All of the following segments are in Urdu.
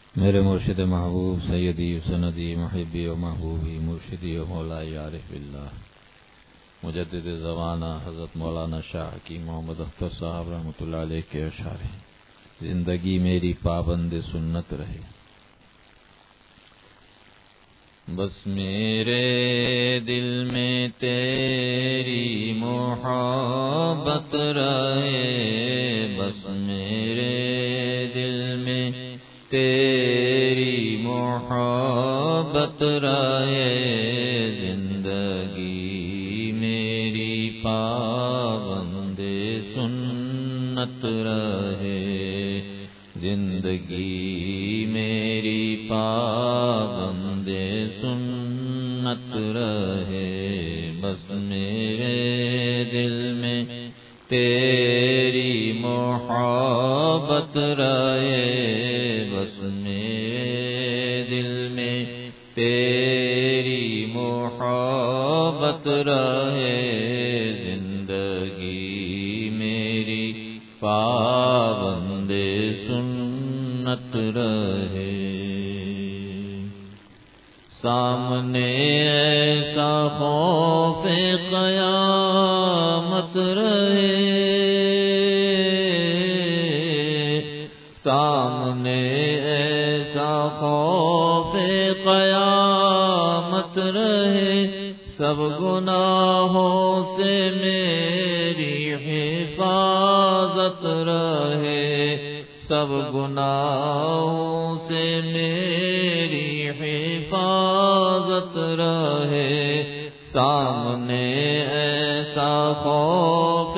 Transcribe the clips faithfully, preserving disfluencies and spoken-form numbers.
میرے مرشد محبوب سیدی سندی محبی و محبوبی مرشدی و مولائی عارف اللہ مجدد زمانہ حضرت مولانا شاہ کی محمد اختر صاحب رحمۃ اللہ علیہ کے اشعار ہیں. زندگی میری پابند سنت رہے، بس میرے دل میں تیری محبت رہے، بس میرے دل میں تیری محبت رہے، زندگی میری پابند سنت رہے، زندگی میری پابند سنت رہے، بس میرے دل میں تیری محبت رہے، بس میرے دل میں تیری محبت رہے، زندگی میری پابند سنت رہے. سامنے ایسا خوف قیامت رہے، سامنے ایسا خوف قیامت رہے، سب گناہوں سے میری حفاظت رہے، سب گناہوں سے میری حفاظت رہے، سامنے ایسا خوف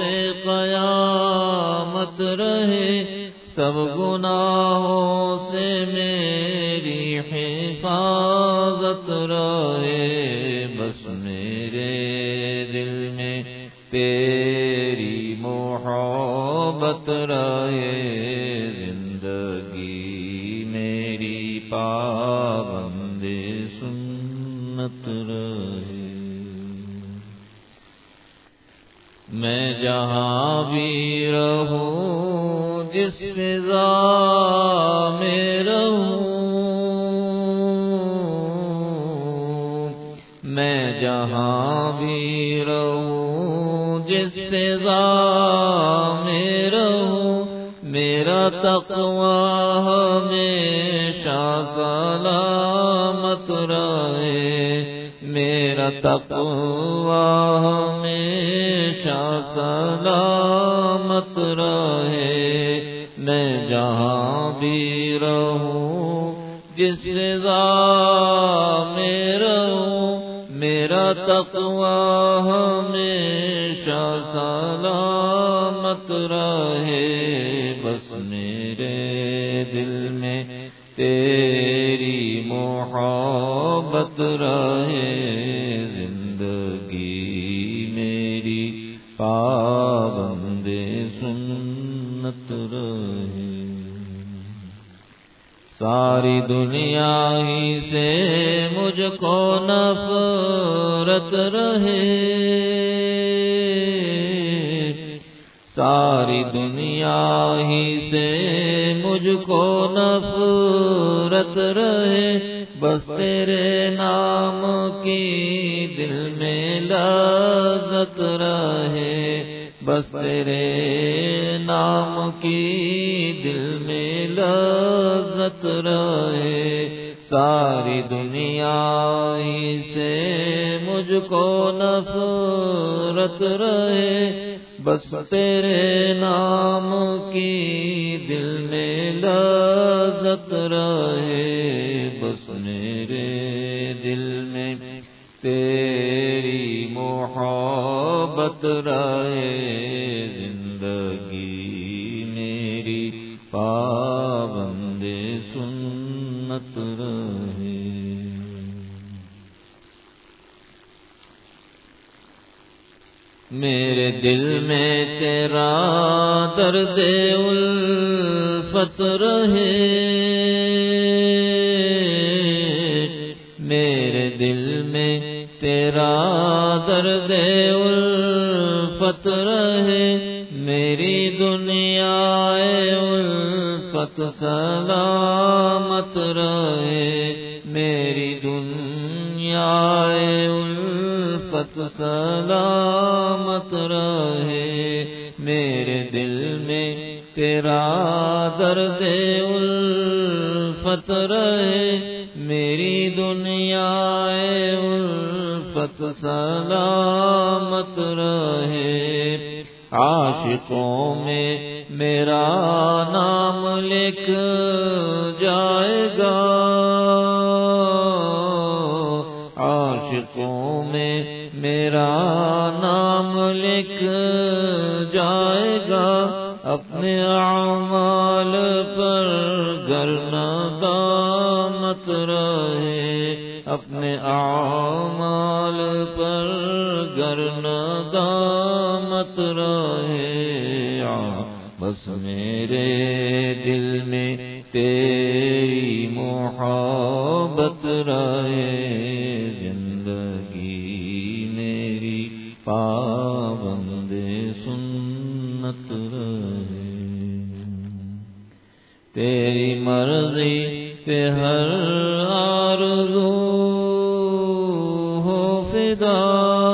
قیامت رہے، سب گناہوں سے میری حفاظت رہے، بس میرے دل میں تیری محبت رہے، زندگی میری پابند سنت رہے. میں جہاں بھی رہوں، جس فضا میں رہوں، میں جہاں بھی رہوں، جس فضا میں رہوں، میرا تقوی ہمیشہ سلامت رہے، میرا تقوی ہمیشہ سلامت رہے، میں جہاں بھی رہوں، جس رضا میں رہوں، میرا تقوی ہمیشہ سلامت رہے، بس میرے دل میں تیری محبت رہے، زندگی میری پابند سنت رہے. ساری دنیا ہی سے مجھ کو نفرت رہے، ساری دنیا ہی سے مجھ کو نفرت رہے، بس تیرے نام کی دل میں لذت رہے، بس تیرے نام کی دل میں لذت رہے، ساری دنیا ہی سے مجھ کو نفرت رہے، بس تیرے نام کی دل میں لذت رہے، بس میرے دل میں تیری محبت رہے، زندگی میری پابند سنت رہے. میرے دل میں تیرا درد الفت رہے، میرے دل میں تیرا درد الفت رہے، میری دنیا الفت سلامت رہے، میری دنیا الفت سلامت رہے، میرے دل میں تیرا درد الفت رہے، میری دنیا الفت سلامت رہے۔ عاشقوں میں میرا نام لکھ جائے گا، عاشقوں میں میرا نام لکھ جائے گا، اپنے اعمال پر گر ندامت رہے، اپنے اعمال پر گر ندامت رہے۔ بس میرے دل میں تیری محبت رہے، زندگی میری پابند سنت رہے، تیری مرضی پہ ہر آرزو ہو فدا،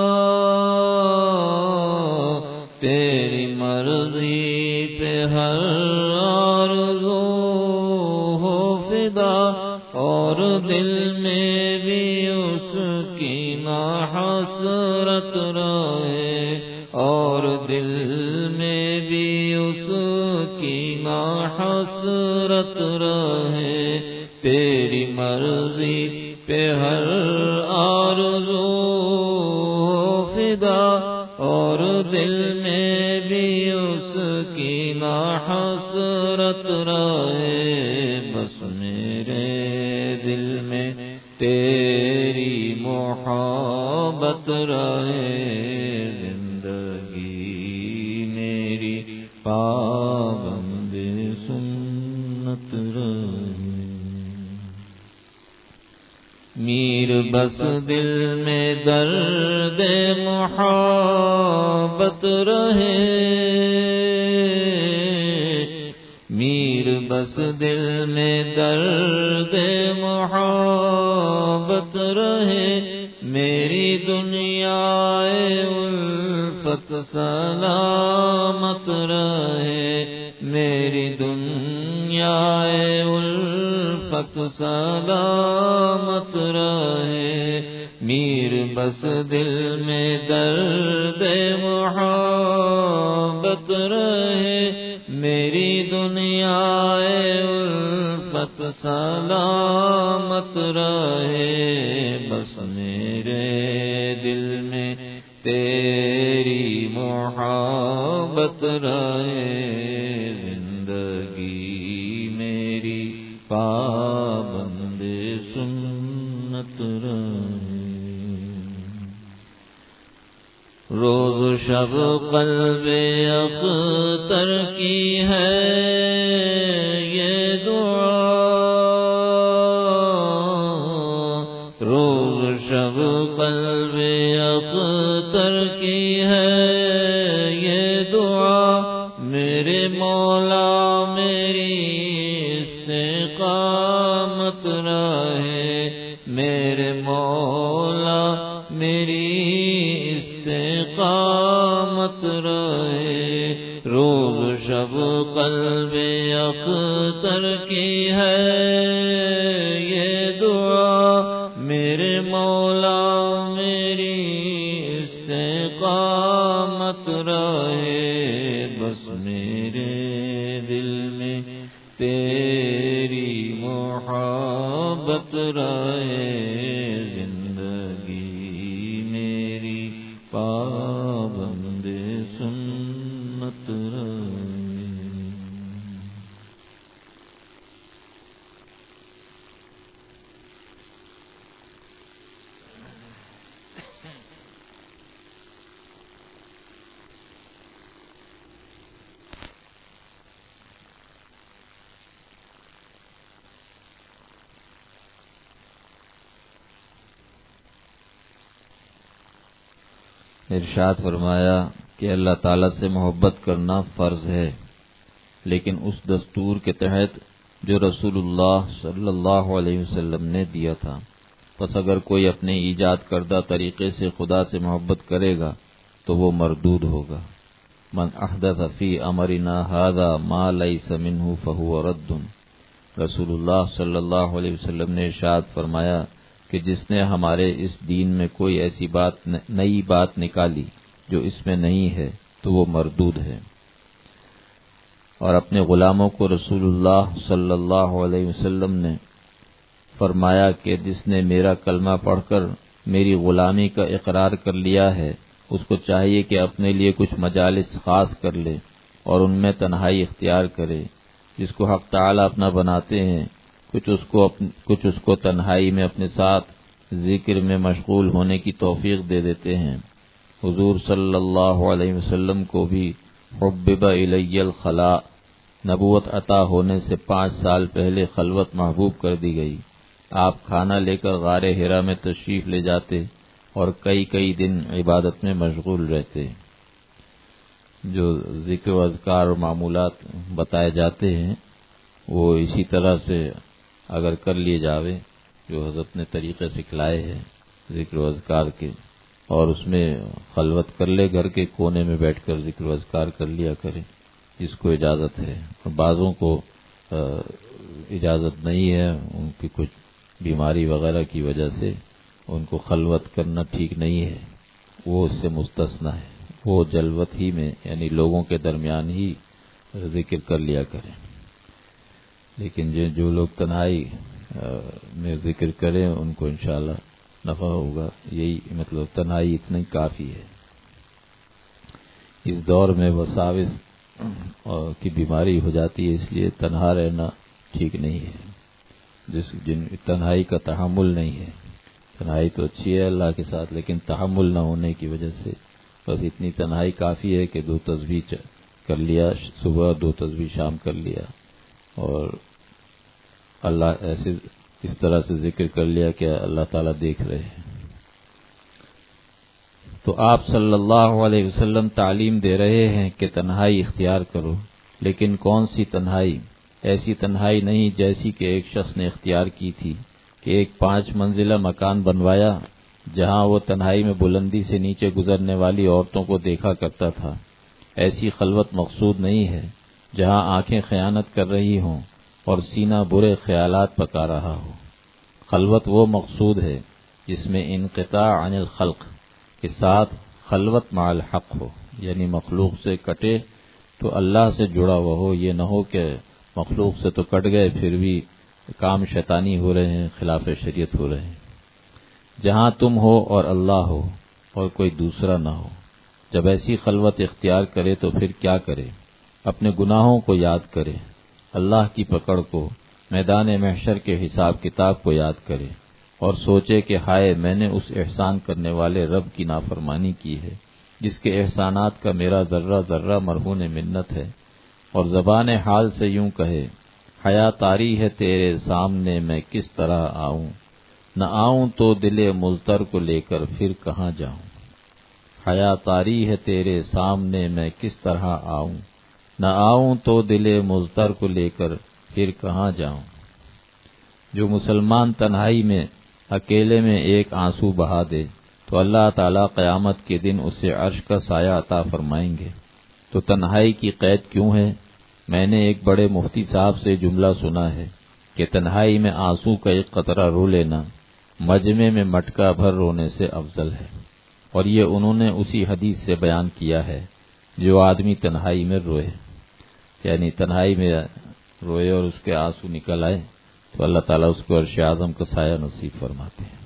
تیری مرضی پہ ہر آرزو ہو فدا، اور دل میں بھی اس کی نا حسرت رہے، اور دل میں بھی اس کی نا حسرت رہے، تیری مرضی پہ ہر آرزو ہو فدا، اور دل میں بھی اس کی نا حسرت رہے۔ بس میرے دل میں تیری محبت رہے، زندگی میری پابند سنت رہے۔ میر بس دل میں درد محبت رہے، میر بس دل میں درد محبت رہے، میری دنیا الفت سلامت رہے، میری دنیا الفت سلامت رہے، میر بس دل میں درد محبت رہے، میری دنیا الفت سلامت رہے۔ بس میرے دل میں تیری محبت رہے، زندگی میری پابند سنت رہے۔ روز شب قلب اختر کی ہے یہ دعا، روز شب قلب اختر کی ہے یہ دعا، میرے مولا میری استقامت رہے، میرے مولا میری استقامت رہے، روز شب قلب اختر کی ہے یہ دعا، میرے مولا میری استقامت رہے۔ بس میرے دل میں تیری محبت رہے، زندگی میری پابند سنت رہے۔ ارشاد فرمایا کہ اللہ تعالیٰ سے محبت کرنا فرض ہے، لیکن اس دستور کے تحت جو رسول اللہ صلی اللہ علیہ وسلم نے دیا تھا۔ پس اگر کوئی اپنے ایجاد کردہ طریقے سے خدا سے محبت کرے گا تو وہ مردود ہوگا۔ من احدث فی امرنا ھذا ما لیس منہ فہو رد۔ رسول اللہ صلی اللہ علیہ وسلم نے ارشاد فرمایا کہ جس نے ہمارے اس دین میں کوئی ایسی بات نئی بات نکالی جو اس میں نہیں ہے تو وہ مردود ہے۔ اور اپنے غلاموں کو رسول اللہ صلی اللہ علیہ وسلم نے فرمایا کہ جس نے میرا کلمہ پڑھ کر میری غلامی کا اقرار کر لیا ہے اس کو چاہیے کہ اپنے لیے کچھ مجالس خاص کر لے اور ان میں تنہائی اختیار کرے۔ جس کو حق تعالی اپنا بناتے ہیں کچھ اس کو کچھ اس کو تنہائی میں اپنے ساتھ ذکر میں مشغول ہونے کی توفیق دے دیتے ہیں۔ حضور صلی اللہ علیہ وسلم کو بھی حبب الی الخلاء، نبوت عطا ہونے سے پانچ سال پہلے خلوت محبوب کر دی گئی۔ آپ کھانا لے کر غار حرا میں تشریف لے جاتے اور کئی کئی دن عبادت میں مشغول رہتے۔ جو ذکر و اذکار و معمولات بتائے جاتے ہیں وہ اسی طرح سے اگر کر لیے جاوے جو حضرت نے طریقے سکھلائے ہیں ذکر و اذکار کے، اور اس میں خلوت کر لے، گھر کے کونے میں بیٹھ کر ذکر و اذکار کر لیا کرے جس کو اجازت ہے۔ اور بعضوں کو اجازت نہیں ہے، ان کی کچھ بیماری وغیرہ کی وجہ سے ان کو خلوت کرنا ٹھیک نہیں ہے، وہ اس سے مستثنی ہے، وہ جلوت ہی میں یعنی لوگوں کے درمیان ہی ذکر کر لیا کریں۔ لیکن جو لوگ تنہائی میں ذکر کریں ان کو انشاءاللہ نفع ہوگا۔ یہی مطلب تنہائی اتنا ہی کافی ہے۔ اس دور میں وساوس کی بیماری ہو جاتی ہے، اس لیے تنہا رہنا ٹھیک نہیں ہے۔ جس جن تنہائی کا تحمل نہیں ہے، تنہائی تو اچھی ہے اللہ کے ساتھ، لیکن تحمل نہ ہونے کی وجہ سے بس اتنی تنہائی کافی ہے کہ دو تسبیح کر لیا صبح، دو تسبیح شام کر لیا، اور اللہ ایسے اس طرح سے ذکر کر لیا کہ اللہ تعالیٰ دیکھ رہے ہیں۔ تو آپ صلی اللہ علیہ وسلم تعلیم دے رہے ہیں کہ تنہائی اختیار کرو، لیکن کون سی تنہائی؟ ایسی تنہائی نہیں جیسی کہ ایک شخص نے اختیار کی تھی کہ ایک پانچ منزلہ مکان بنوایا جہاں وہ تنہائی میں بلندی سے نیچے گزرنے والی عورتوں کو دیکھا کرتا تھا۔ ایسی خلوت مقصود نہیں ہے جہاں آنکھیں خیانت کر رہی ہوں اور سینہ برے خیالات پکا رہا ہو۔ خلوت وہ مقصود ہے جس میں انقطاع عن الخلق کے ساتھ خلوت مع الحق ہو، یعنی مخلوق سے کٹے تو اللہ سے جڑا ہوا ہو، یہ نہ ہو کہ مخلوق سے تو کٹ گئے پھر بھی کام شیطانی ہو رہے ہیں، خلاف شریعت ہو رہے ہیں۔ جہاں تم ہو اور اللہ ہو اور کوئی دوسرا نہ ہو، جب ایسی خلوت اختیار کرے تو پھر کیا کرے؟ اپنے گناہوں کو یاد کرے، اللہ کی پکڑ کو، میدان محشر کے حساب کتاب کو یاد کرے اور سوچے کہ ہائے میں نے اس احسان کرنے والے رب کی نافرمانی کی ہے جس کے احسانات کا میرا ذرہ ذرہ مرہون منت ہے، اور زبان حال سے یوں کہے حیا طاری ہے تیرے سامنے میں کس طرح آؤں، نہ آؤں تو دل مضطر کو لے کر پھر کہاں جاؤں۔ حیا طاری ہے تیرے سامنے میں کس طرح آؤں، نہ آؤں تو دل مضطر کو لے کر پھر کہاں جاؤں۔ جو مسلمان تنہائی میں اکیلے میں ایک آنسو بہا دے تو اللہ تعالیٰ قیامت کے دن اسے عرش کا سایہ عطا فرمائیں گے۔ تو تنہائی کی قید کیوں ہے؟ میں نے ایک بڑے مفتی صاحب سے جملہ سنا ہے کہ تنہائی میں آنسو کا ایک قطرہ رو لینا مجمع میں مٹکا بھر رونے سے افضل ہے، اور یہ انہوں نے اسی حدیث سے بیان کیا ہے جو آدمی تنہائی میں روئے، یعنی تنہائی میں روئے اور اس کے آنسو نکل آئے تو اللہ تعالیٰ اس کو عرش اعظم کا سایہ نصیب فرماتے ہیں۔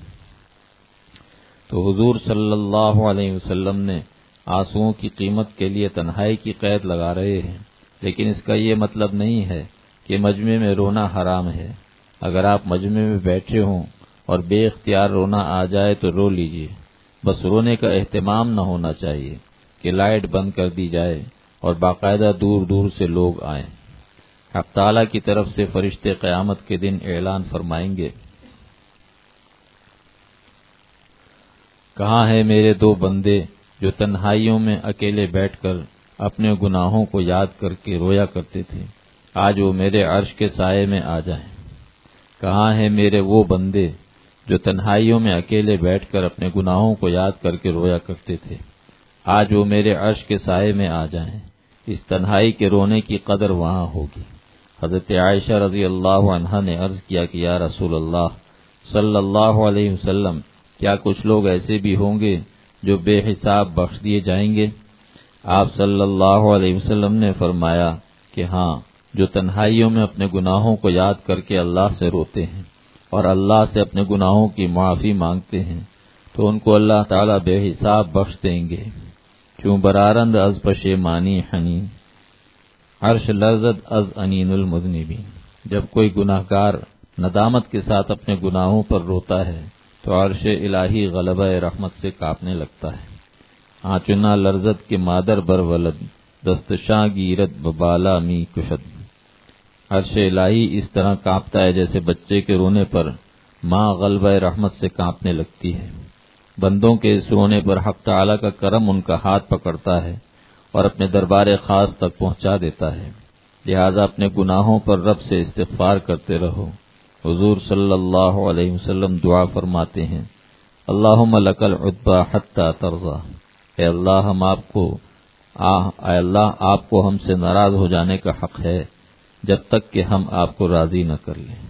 تو حضور صلی اللہ علیہ وسلم نے آنسوؤں کی قیمت کے لیے تنہائی کی قید لگا رہے ہیں، لیکن اس کا یہ مطلب نہیں ہے کہ مجمع میں رونا حرام ہے۔ اگر آپ مجمع میں بیٹھے ہوں اور بے اختیار رونا آ جائے تو رو لیجئے، بس رونے کا اہتمام نہ ہونا چاہیے کہ لائٹ بند کر دی جائے اور باقاعدہ دور دور سے لوگ آئیں۔ حق تعالیٰ کی طرف سے فرشتے قیامت کے دن اعلان فرمائیں گے، کہاں ہیں میرے دو بندے جو تنہائیوں میں اکیلے بیٹھ کر اپنے گناہوں کو یاد کر کے رویا کرتے تھے، آج وہ میرے عرش کے سائے میں آ جائیں۔ کہاں ہیں میرے وہ بندے جو تنہائیوں میں اکیلے بیٹھ کر اپنے گناہوں کو یاد کر کے رویا کرتے تھے، آج وہ میرے عرش کے سائے میں آ جائیں۔ اس تنہائی کے رونے کی قدر وہاں ہوگی۔ حضرت عائشہ رضی اللہ عنہا نے عرض کیا کہ یا رسول اللہ صلی اللہ علیہ وسلم، کیا کچھ لوگ ایسے بھی ہوں گے جو بے حساب بخش دیے جائیں گے؟ آپ صلی اللہ علیہ وسلم نے فرمایا کہ ہاں، جو تنہائیوں میں اپنے گناہوں کو یاد کر کے اللہ سے روتے ہیں اور اللہ سے اپنے گناہوں کی معافی مانگتے ہیں تو ان کو اللہ تعالیٰ بے حساب بخش دیں گے۔ چوں برارند از پشیمانی حنین، عرش لرزد از انین المذنبین۔ جب کوئی گناہ گار ندامت کے ساتھ اپنے گناہوں پر روتا ہے تو عرش الہی غلبہ رحمت سے کانپنے لگتا ہے۔ آنچنا لرزت کے مادر بر ولد، دستشاں گیرت ببالا می کشد۔ عرش الہی اس طرح کانپتا ہے جیسے بچے کے رونے پر ماں غلبہ رحمت سے کانپنے لگتی ہے۔ بندوں کے اس رونے پر حق تعالی کا کرم ان کا ہاتھ پکڑتا ہے اور اپنے دربار خاص تک پہنچا دیتا ہے۔ لہذا اپنے گناہوں پر رب سے استغفار کرتے رہو۔ حضور صلی اللہ علیہ وسلم دعا فرماتے ہیں، اللہم لک العتبی حتی ترضی۔ اے اللہ ہم آپ کو آہ اے اللہ آپ کو ہم سے ناراض ہو جانے کا حق ہے جب تک کہ ہم آپ کو راضی نہ کر لیں۔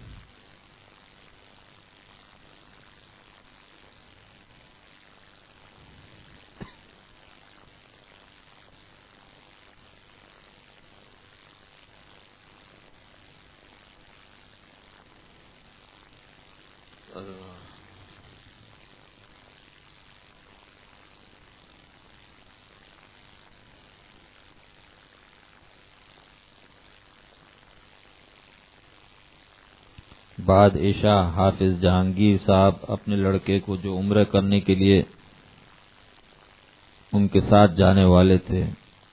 بعد عشاء حافظ جہانگیر صاحب اپنے لڑکے کو جو عمرہ کرنے کے لیے ان کے ساتھ جانے والے تھے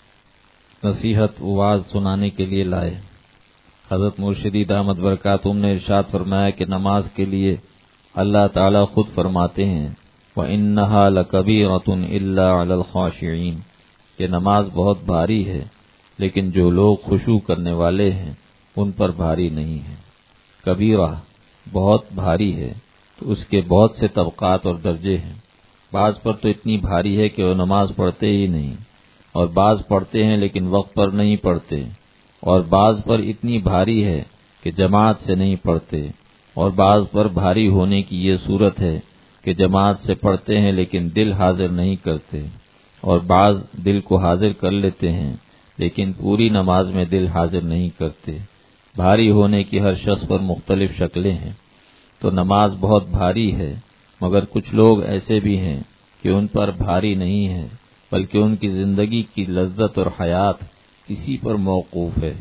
نصیحت واعظ سنانے کے لیے لائے۔ حضرت مرشدی دامت برکاتہم نے ارشاد فرمایا کہ نماز کے لیے اللہ تعالیٰ خود فرماتے ہیں وَإِنَّهَا لَكَبِيرَةٌ إِلَّا عَلَى الْخَاشِعِينَ، کہ نماز بہت بھاری ہے لیکن جو لوگ خشوع کرنے والے ہیں ان پر بھاری نہیں ہے۔ کبیرہ بہت بھاری ہے تو اس کے بہت سے طبقات اور درجے ہیں۔ بعض پر تو اتنی بھاری ہے کہ وہ نماز پڑھتے ہی نہیں، اور بعض پڑھتے ہیں لیکن وقت پر نہیں پڑھتے، اور بعض پر اتنی بھاری ہے کہ جماعت سے نہیں پڑھتے، اور بعض پر بھاری ہونے کی یہ صورت ہے کہ جماعت سے پڑھتے ہیں لیکن دل حاضر نہیں کرتے، اور بعض دل کو حاضر کر لیتے ہیں لیکن پوری نماز میں دل حاضر نہیں کرتے۔ بھاری ہونے کی ہر شخص پر مختلف شکلیں ہیں۔ تو نماز بہت بھاری ہے، مگر کچھ لوگ ایسے بھی ہیں کہ ان پر بھاری نہیں ہے بلکہ ان کی زندگی کی لذت اور حیات اسی پر موقوف ہے۔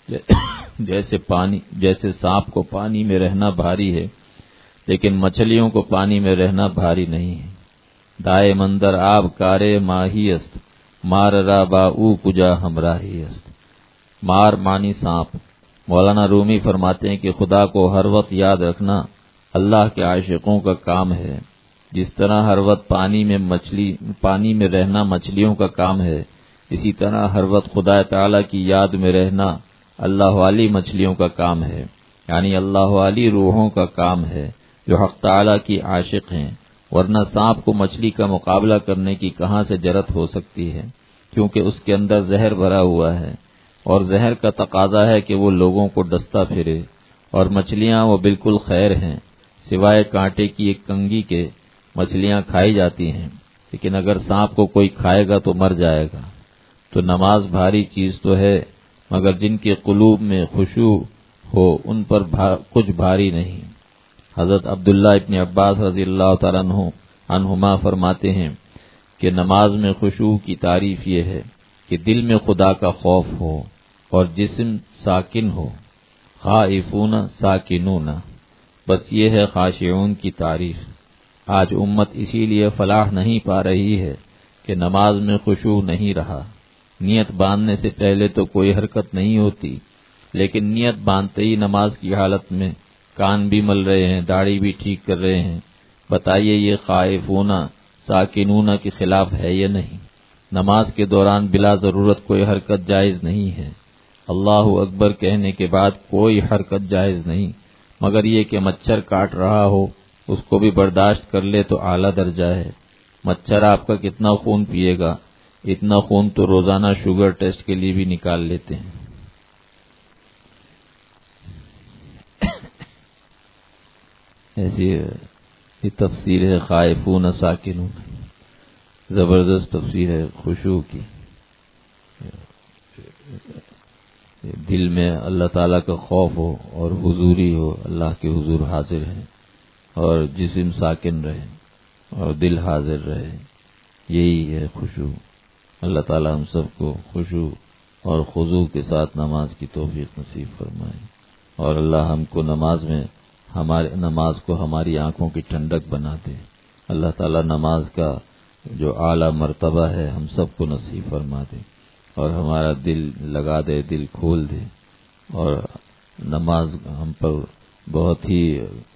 جیسے پانی جیسے سانپ کو پانی میں رہنا بھاری ہے لیکن مچھلیوں کو پانی میں رہنا بھاری نہیں ہے۔ دائے مندر آب کارے ماہی است، مار را با او کجا ہمراہی است۔ مار مانی سانپ۔ مولانا رومی فرماتے ہیں کہ خدا کو ہر وقت یاد رکھنا اللہ کے عاشقوں کا کام ہے۔ جس طرح ہر وقت پانی میں مچھلی پانی میں رہنا مچھلیوں کا کام ہے، اسی طرح ہر وقت خدا تعالی کی یاد میں رہنا اللہ والی مچھلیوں کا کام ہے، یعنی اللہ والی روحوں کا کام ہے جو حق تعالی کی عاشق ہیں۔ ورنہ سانپ کو مچھلی کا مقابلہ کرنے کی کہاں سے جرأت ہو سکتی ہے، کیونکہ اس کے اندر زہر بھرا ہوا ہے، اور زہر کا تقاضا ہے کہ وہ لوگوں کو ڈستا پھرے، اور مچھلیاں وہ بالکل خیر ہیں، سوائے کانٹے کی ایک کنگھی کے مچھلیاں کھائی جاتی ہیں، لیکن اگر سانپ کو کوئی کھائے گا تو مر جائے گا۔ تو نماز بھاری چیز تو ہے، مگر جن کے قلوب میں خشوع ہو ان پر بھا کچھ بھاری نہیں۔ حضرت عبداللہ ابن عباس رضی اللہ تعالیٰ عنہ عنہما فرماتے ہیں کہ نماز میں خشوع کی تعریف یہ ہے کہ دل میں خدا کا خوف ہو اور جسم ساکن ہو۔ خائفون ساکنون، بس یہ ہے خاشعون کی تعریف۔ آج امت اسی لیے فلاح نہیں پا رہی ہے کہ نماز میں خشوع نہیں رہا۔ نیت باندھنے سے پہلے تو کوئی حرکت نہیں ہوتی، لیکن نیت باندھتے ہی نماز کی حالت میں کان بھی مل رہے ہیں، داڑھی بھی ٹھیک کر رہے ہیں۔ بتائیے یہ خائفون ساکنون کے خلاف ہے یا نہیں؟ نماز کے دوران بلا ضرورت کوئی حرکت جائز نہیں ہے۔ اللہ اکبر کہنے کے بعد کوئی حرکت جائز نہیں، مگر یہ کہ مچھر کاٹ رہا ہو اس کو بھی برداشت کر لے تو اعلیٰ درجہ ہے۔ مچھر آپ کا کتنا خون پیے گا؟ اتنا خون تو روزانہ شوگر ٹیسٹ کے لیے بھی نکال لیتے ہیں۔ ایسی یہ تفسیر ہے خائفون ساکنون، زبردست تفسیر ہے خشوع کی۔ دل میں اللہ تعالیٰ کا خوف ہو اور حضوری ہو، اللہ کے حضور حاضر ہے اور جسم ساکن رہے اور دل حاضر رہے، یہی ہے خشوع۔ اللہ تعالیٰ ہم سب کو خشوع اور خضوع کے ساتھ نماز کی توفیق نصیب فرمائے، اور اللہ ہم کو نماز میں ہمارے نماز کو ہماری آنکھوں کی ٹھنڈک بنا دے۔ اللہ تعالیٰ نماز کا جو اعلیٰ مرتبہ ہے ہم سب کو نصیب فرما دے اور ہمارا دل لگا دے، دل کھول دے، اور نماز ہم پر بہت ہی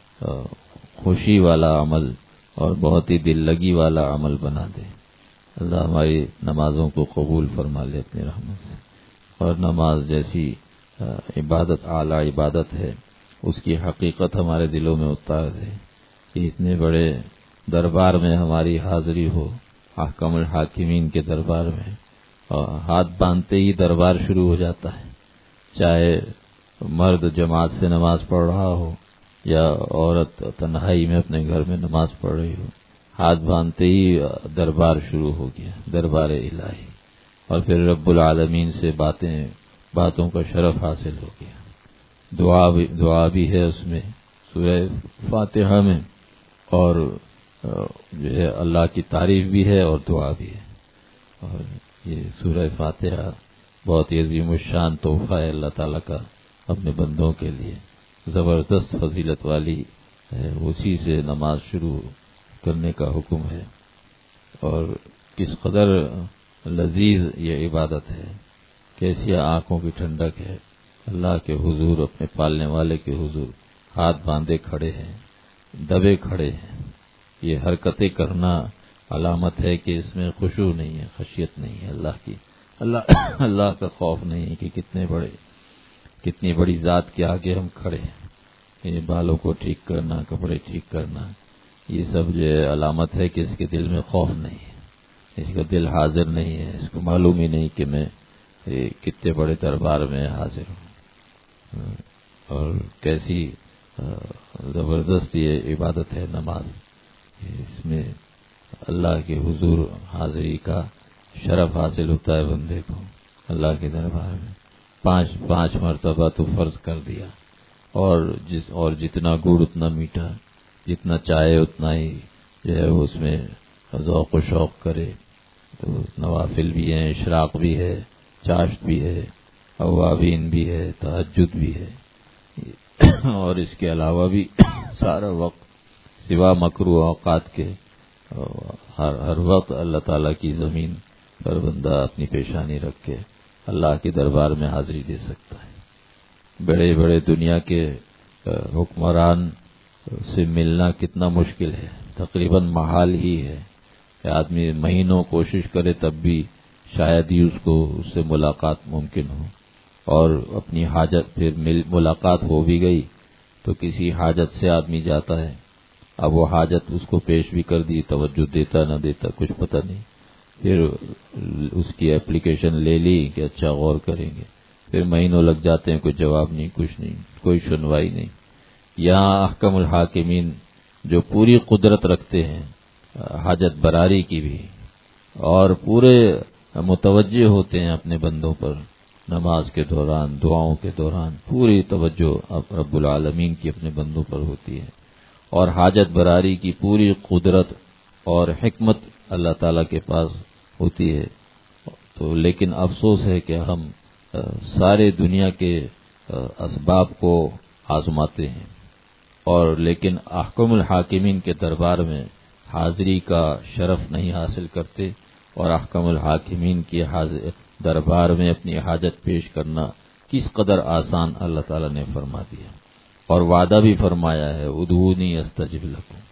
خوشی والا عمل اور بہت ہی دل لگی والا عمل بنا دے۔ اللہ ہماری نمازوں کو قبول فرما لے اپنی رحمت سے، اور نماز جیسی عبادت اعلیٰ عبادت ہے اس کی حقیقت ہمارے دلوں میں اتار دے کہ اتنے بڑے دربار میں ہماری حاضری ہو، احکم الحاکمین کے دربار میں، اور ہاتھ باندھتے ہی دربار شروع ہو جاتا ہے، چاہے مرد جماعت سے نماز پڑھ رہا ہو یا عورت تنہائی میں اپنے گھر میں نماز پڑھ رہی ہو، ہاتھ باندھتے ہی دربار شروع ہو گیا، دربار الہی، اور پھر رب العالمین سے باتیں باتوں کا شرف حاصل ہو گیا۔ دعا بھی دعا بھی ہے اس میں سورہ فاتحہ میں، اور جو ہے اللہ کی تعریف بھی ہے اور دعا بھی ہے، اور یہ سورہ فاتحہ بہت ہی عظیم الشان تحفہ ہے اللہ تعالیٰ کا اپنے بندوں کے لیے، زبردست فضیلت والی ہے، اسی سے نماز شروع کرنے کا حکم ہے، اور کس قدر لذیذ یہ عبادت ہے، کیسی آنکھوں کی ٹھنڈک ہے۔ اللہ کے حضور، اپنے پالنے والے کے حضور ہاتھ باندھے کھڑے ہیں، دبے کھڑے ہیں، یہ حرکتیں کرنا علامت ہے کہ اس میں خشوع نہیں ہے، خشیت نہیں ہے اللہ کی، اللہ اللہ کا خوف نہیں ہے کہ کتنے بڑے کتنی بڑی ذات کے آگے ہم کھڑے ہیں۔ یہ بالوں کو ٹھیک کرنا، کپڑے ٹھیک کرنا، یہ سب جو علامت ہے کہ اس کے دل میں خوف نہیں ہے، اس کا دل حاضر نہیں ہے، اس کو معلوم ہی نہیں کہ میں کتنے بڑے دربار میں حاضر ہوں، اور کیسی زبردست یہ عبادت ہے نماز، اس میں اللہ کے حضور حاضری کا شرف حاصل ہوتا ہے بندے کو اللہ کے دربار میں۔ پانچ پانچ مرتبہ تو فرض کر دیا، اور جس اور جتنا گڑ اتنا میٹھا، جتنا چاہے اتنا ہی جو ہے اس میں ذوق و شوق کرے۔ تو نوافل بھی ہیں، اشراق بھی ہے، چاشت بھی ہے، اوابین بھی ہے، تہجد بھی ہے، اور اس کے علاوہ بھی سارا وقت سوا مکروہ اوقات کے ہر ہر وقت اللہ تعالیٰ کی زمین پر بندہ اپنی پیشانی رکھ کے اللہ کے دربار میں حاضری دے سکتا ہے۔ بڑے بڑے دنیا کے حکمران سے ملنا کتنا مشکل ہے، تقریباً محال ہی ہے کہ آدمی مہینوں کوشش کرے تب بھی شاید ہی اس کو اس سے ملاقات ممکن ہو، اور اپنی حاجت پھر مل ملاقات ہو بھی گئی تو کسی حاجت سے آدمی جاتا ہے، اب وہ حاجت اس کو پیش بھی کر دی، توجہ دیتا نہ دیتا کچھ پتہ نہیں، پھر اس کی اپلیکیشن لے لی کہ اچھا غور کریں گے، پھر مہینوں لگ جاتے ہیں، کوئی جواب نہیں، کچھ نہیں، کوئی سنوائی نہیں۔ یہاں احکم الحاکمین جو پوری قدرت رکھتے ہیں حاجت براری کی بھی، اور پورے متوجہ ہوتے ہیں اپنے بندوں پر، نماز کے دوران، دعاؤں کے دوران پوری توجہ رب العالمین کی اپنے بندوں پر ہوتی ہے، اور حاجت براری کی پوری قدرت اور حکمت اللہ تعالیٰ کے پاس ہوتی ہے۔ تو لیکن افسوس ہے کہ ہم سارے دنیا کے اسباب کو آزماتے ہیں، اور لیکن احکم الحاکمین کے دربار میں حاضری کا شرف نہیں حاصل کرتے، اور احکم الحاکمین کی دربار میں اپنی حاجت پیش کرنا کس قدر آسان اللہ تعالیٰ نے فرما دیا، اور وعدہ بھی فرمایا ہے ادعونی استجب لکم،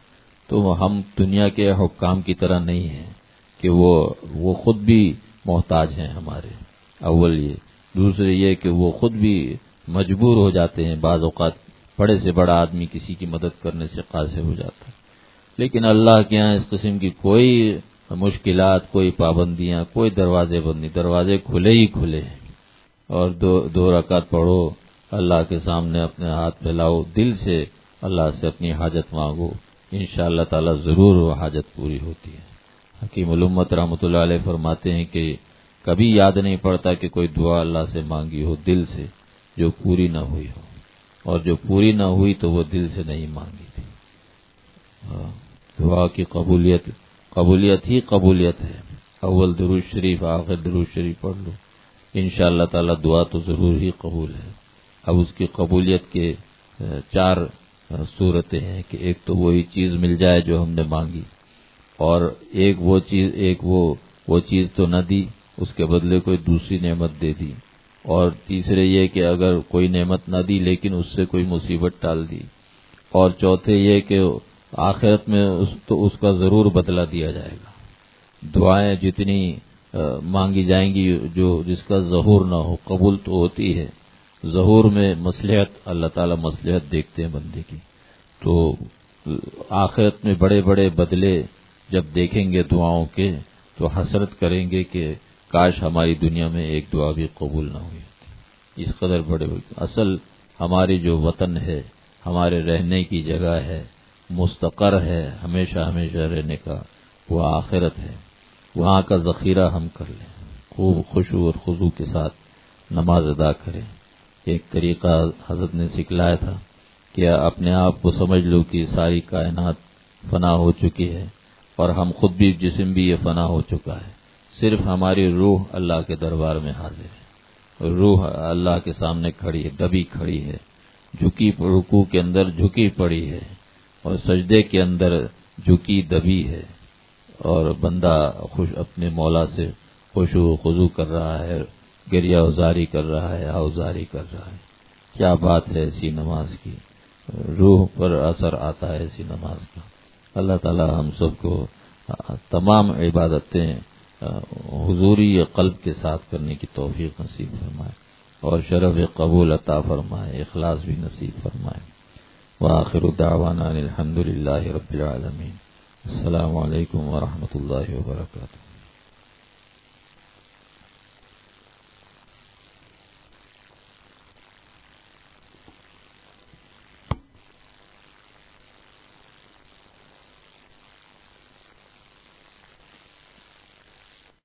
تو ہم دنیا کے حکام کی طرح نہیں ہیں کہ وہ وہ خود بھی محتاج ہیں ہمارے. اول یہ، دوسرے یہ کہ وہ خود بھی مجبور ہو جاتے ہیں. بعض اوقات بڑے سے بڑا آدمی کسی کی مدد کرنے سے قاصر ہو جاتا ہے، لیکن اللہ کے ہاں اس قسم کی کوئی مشکلات، کوئی پابندیاں، کوئی دروازے بندی، دروازے کھلے ہی کھلے ہیں. اور دو دو رکعت پڑھو، اللہ کے سامنے اپنے ہاتھ پھیلاؤ، دل سے اللہ سے اپنی حاجت مانگو، انشاءاللہ تعالی ضرور وہ حاجت پوری ہوتی ہے. حکیم الامت رحمۃ اللہ علیہ فرماتے ہیں کہ کبھی یاد نہیں پڑتا کہ کوئی دعا اللہ سے مانگی ہو دل سے جو پوری نہ ہوئی ہو، اور جو پوری نہ ہوئی تو وہ دل سے نہیں مانگی تھی. دعا کی قبولیت قبولیت ہی قبولیت ہے. اول درود شریف، آخر درود شریف پڑھ لو، انشاءاللہ تعالی دعا تو ضرور ہی قبول ہے. اب اس کی قبولیت کے چار صورتیں ہیں کہ ایک تو وہی چیز مل جائے جو ہم نے مانگی، اور ایک وہ چیز ایک وہ وہ چیز تو نہ دی، اس کے بدلے کوئی دوسری نعمت دے دی، اور تیسرے یہ کہ اگر کوئی نعمت نہ دی لیکن اس سے کوئی مصیبت ٹال دی، اور چوتھے یہ کہ آخرت میں اس تو اس کا ضرور بدلہ دیا جائے گا. دعائیں جتنی مانگی جائیں گی جو جس کا ظہور نہ ہو، قبول تو ہوتی ہے، ظہور میں مصلحت، اللہ تعالیٰ مصلحت دیکھتے ہیں بندے کی. تو آخرت میں بڑے بڑے بدلے جب دیکھیں گے دعاؤں کے تو حسرت کریں گے کہ کاش ہماری دنیا میں ایک دعا بھی قبول نہ ہوئی. اس قدر بڑے اصل ہماری جو وطن ہے، ہمارے رہنے کی جگہ ہے، مستقر ہے ہمیشہ ہمیشہ رہنے کا، وہ آخرت ہے. وہاں کا ذخیرہ ہم کر لیں، خوب خشوع اور خضوع کے ساتھ نماز ادا کریں. ایک طریقہ حضرت نے سکھلایا تھا کہ اپنے آپ کو سمجھ لو کہ ساری کائنات فنا ہو چکی ہے، اور ہم خود بھی، جسم بھی یہ فنا ہو چکا ہے، صرف ہماری روح اللہ کے دربار میں حاضر ہے. روح اللہ کے سامنے کھڑی ہے، دبی کھڑی ہے، جھکی رکوع کے اندر جھکی پڑی ہے، اور سجدے کے اندر جھکی دبی ہے، اور بندہ خوش اپنے مولا سے خشوع و خضوع کر رہا ہے، گریہ ازاری کر رہا ہے، آوزاری کر رہا ہے. کیا بات ہے ایسی نماز کی، روح پر اثر آتا ہے ایسی نماز کا. اللہ تعالی ہم سب کو تمام عبادتیں حضوری قلب کے ساتھ کرنے کی توفیق نصیب فرمائے، اور شرف قبول عطا فرمائے، اخلاص بھی نصیب فرمائے. وآخر دعوانا الحمد للہ رب العالمین. السلام علیکم ورحمۃ اللہ وبرکاتہ.